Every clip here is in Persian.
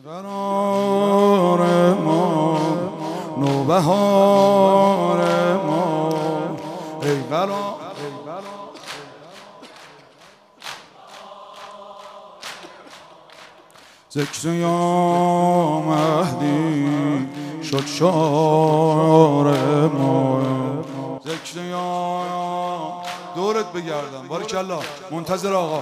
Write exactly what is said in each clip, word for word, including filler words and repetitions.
قرار ما نوبهار ما ای قرار ذکر یا مهدی شد شعار ما ذکر یا دورت بگردم باریکالله منتظر آقا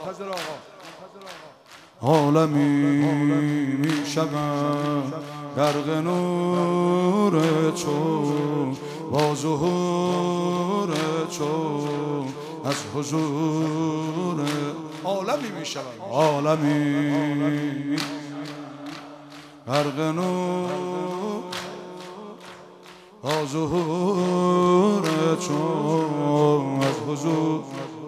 عالمی می شود غرق نور چون با ظهور چون از حضور عالمی می شود عالمی غرق نور با ظهور چون از حضور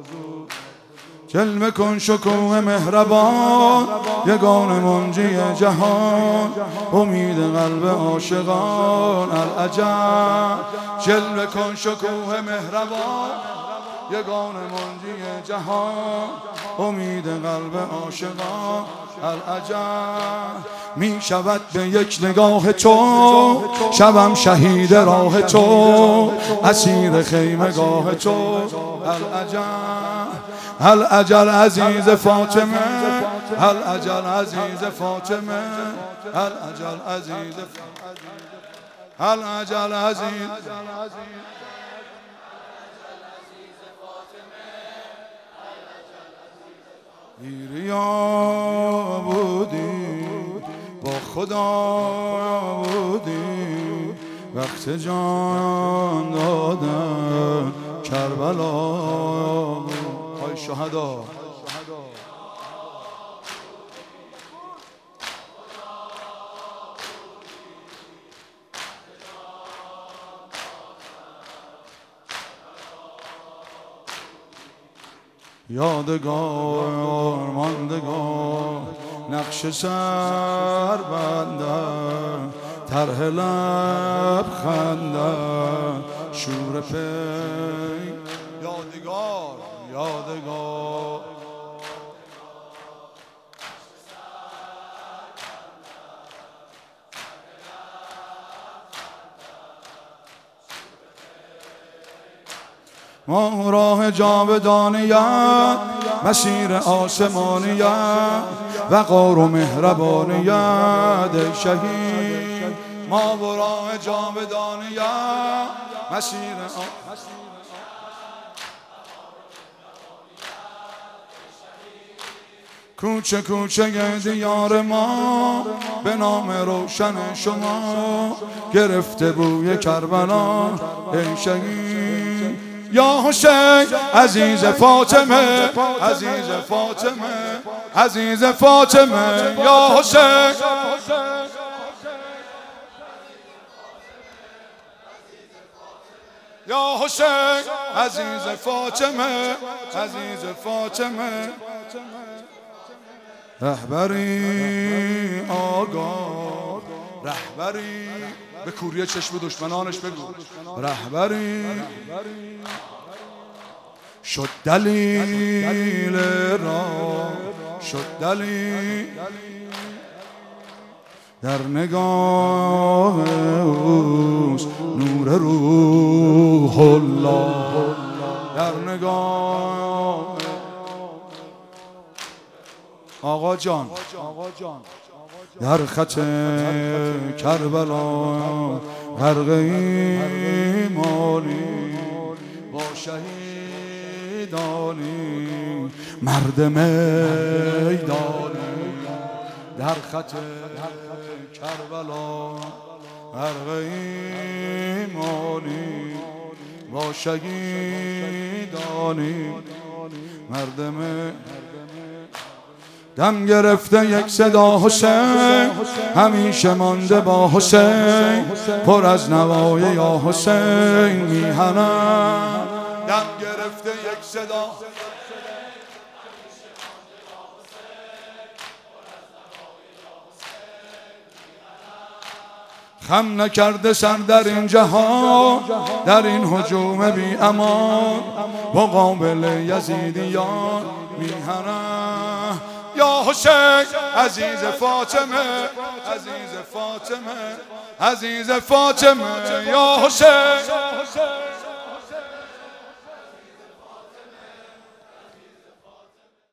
جلوه کن شکوه مهربان یگان منجی جهان امید قلب عاشقان العجب جلوه کن شکوه مهربان یگان منجی جهان امید قلب عاشقان العجب می شود به یک نگاه تو شبم شهید راه تو اسیر خیمه گاه تو العجب هل اجل عزیز فاطمه هل اجل عزیز فاطمه هل اجل عزیز هل اجل عزیز ایریا بودی با خدا بودی وقت جان دادن کربلا ای شهدا یادگار ماندگار نقش سر بندن طرح لب خندن شور پی یادگار یادگار ما راه جاودانیت مسیر آسمانیت وقار و مهربانیت ای شهید ما راه جاودانیت مسیر آسمانیت کوچه کوچه دیار ما به نام روشن شما گرفته بوی کربلا ای شهید یا حسین عزیز فاطمه عزیز فاطمه عزیز فاطمه یا حسین یا حسین عزیز فاطمه عزیز فاطمه رهبری آگاه رهبری به کوری چشم دشمنانش بگو رهبری شد دلیل راه شد دلیل در نگاه اوست نور روح الله در نگاه آقا جان در خط کربلا غرق ایمانی با شهیدانی مرد میدانی در خط کربلا غرق ایمانی با شهیدانی مرد میدانی دم گرفته یک صدا حسین همیشه مانده با حسین پر از نوای یا حسین میهنم دم گرفته یک صدا خم نکرده سر در این جهان در این هجوم بی امان مقابل یزیدیان میهنم یا حسین عزیز فاطمه عزیز فاطمه عزیز فاطمه یا حسین